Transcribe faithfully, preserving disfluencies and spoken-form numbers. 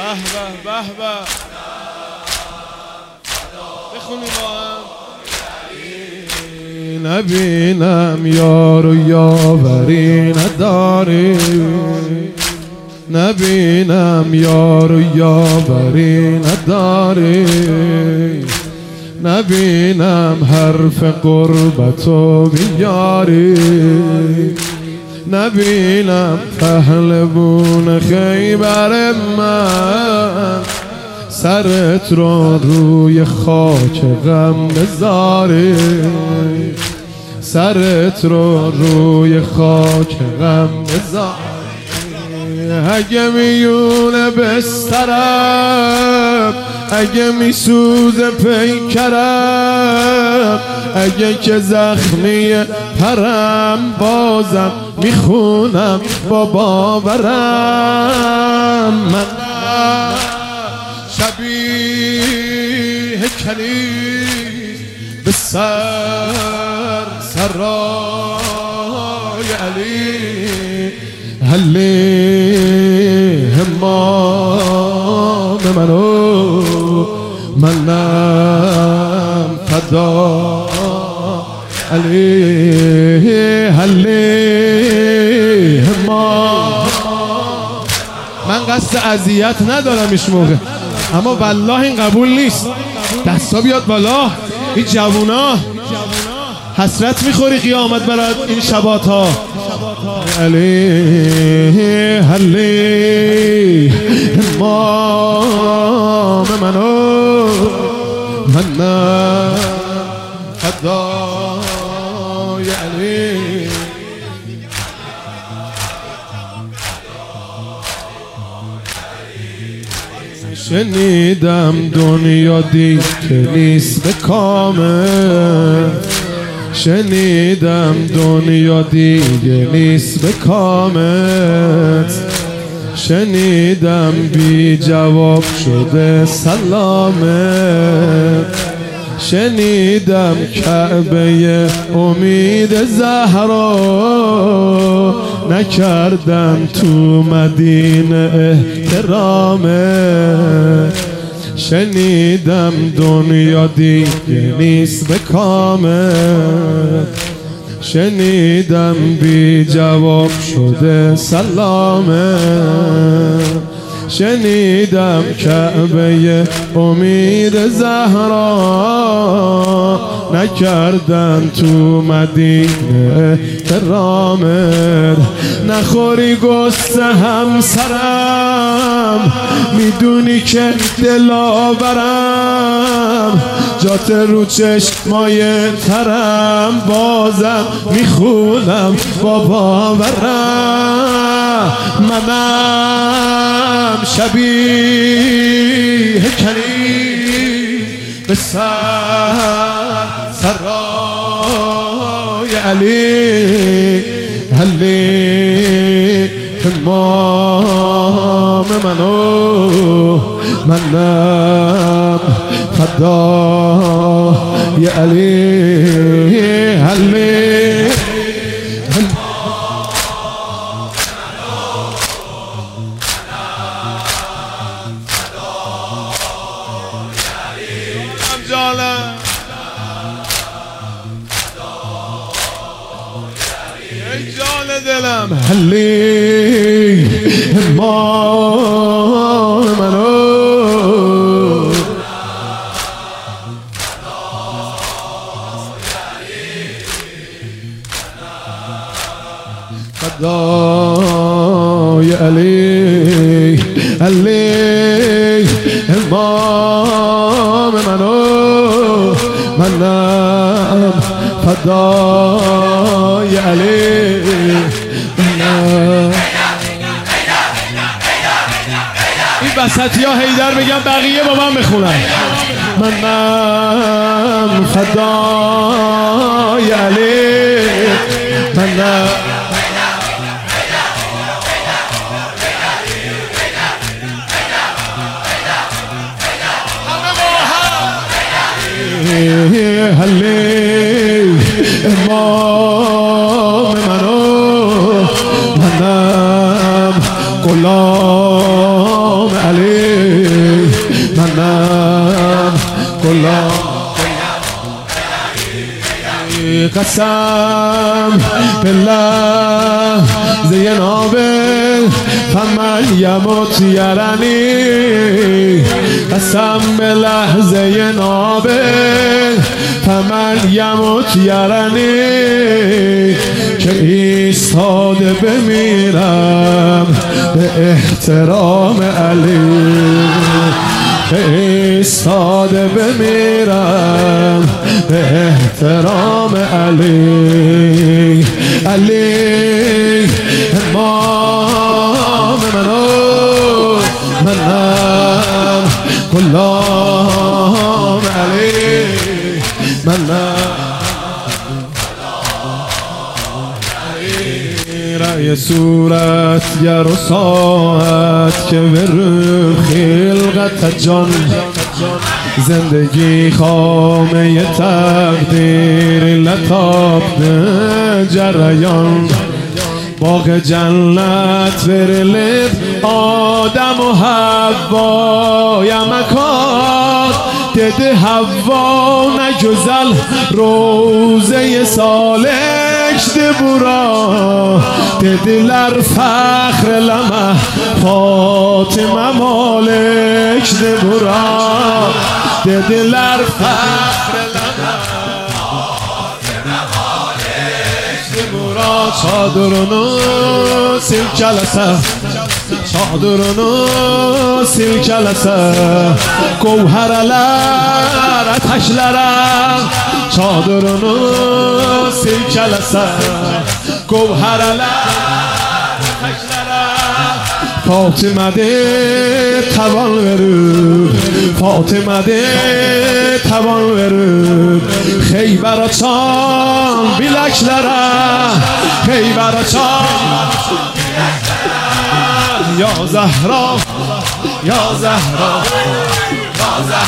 به به به بخونیم با هم. نبینم یار و یاوری نداری، نبینم یار و یاوری نداری، نبینم حرف قربتو بیاری، نبینم پهلوون خیبر من سرت رو روی خاک غم بذاری، سرت رو روی خاک غم بذاری. اگه میونه بسترم، اگه میسوز پیکرم، اگه که زخمی پرم بازم میخونم با باورم. من شبیه کنیز به سر سرای علی، علی امام منو منم فدا علی، علی امام. من قصد اذیت ندارم ایش موقع، اما والله این قبول نیست. دستا بیاد بالا. این جوونا حسرت میخوری قیامت برات این شبات ها. علی علی امام منو منم فدای علی. شنیدم دنیا دیگه نیست به کامه، شنیدم دنیا دیگه نیست به کامت، شنیدم بی جواب شده سلامت، شنیدم کعبه امید زهرا نکردن تو مدینه احترامت، شنیدم دنیا دیگه نیست به کامت، شنیدم بی جواب شده سلامت، شنیدم کعبه امید زهرا نکردن تو مدینه احترامت. نخوری گست همسرم، میدونی که دلاورم، جات رو چشمای ترم بازم میخونم با باورم. منم شبیه کنیز به سر سرای علی، علی امام منو منم فدای علی، علی جان دلم. علی امام منو فدای علی، علی امام منو منم فدای علی. این وسطی ها حیدر بگم، بقیه با من بخونن. منم فدای علی، منم علی امام منو منم غلام علی. کلا قسم بالله زیناب فمن یموت یرنی قسم بالله زیناب فمن یموت یرنی که ایستاده بمیرم به احترام علی ایستاده بمیرم به احترام علی علی امام منو منم غلام علی منم رأی صورت گر و ساعت که به رو خلقت جان زندگی خامه تقدیر لطاف جریان باغ جنت برلب آدم و حوا یمکان دده حوا نجزل روزه سالش ده برا ددلر فخر لمه فاطمه مالک ده برا ددلر فخر لمه فاطمه مالک ده برا چادرونو سیل کلسه چادرونو سیل کلسه گوهرلر اتشلرم چادرونو سیل کلسه گوهرلر اتشلرم فاطمه ده توان verib فاطمه ده توان verib خیبر açan bileklərə خیبر açan یا زهرا یا زهرا یا زهرا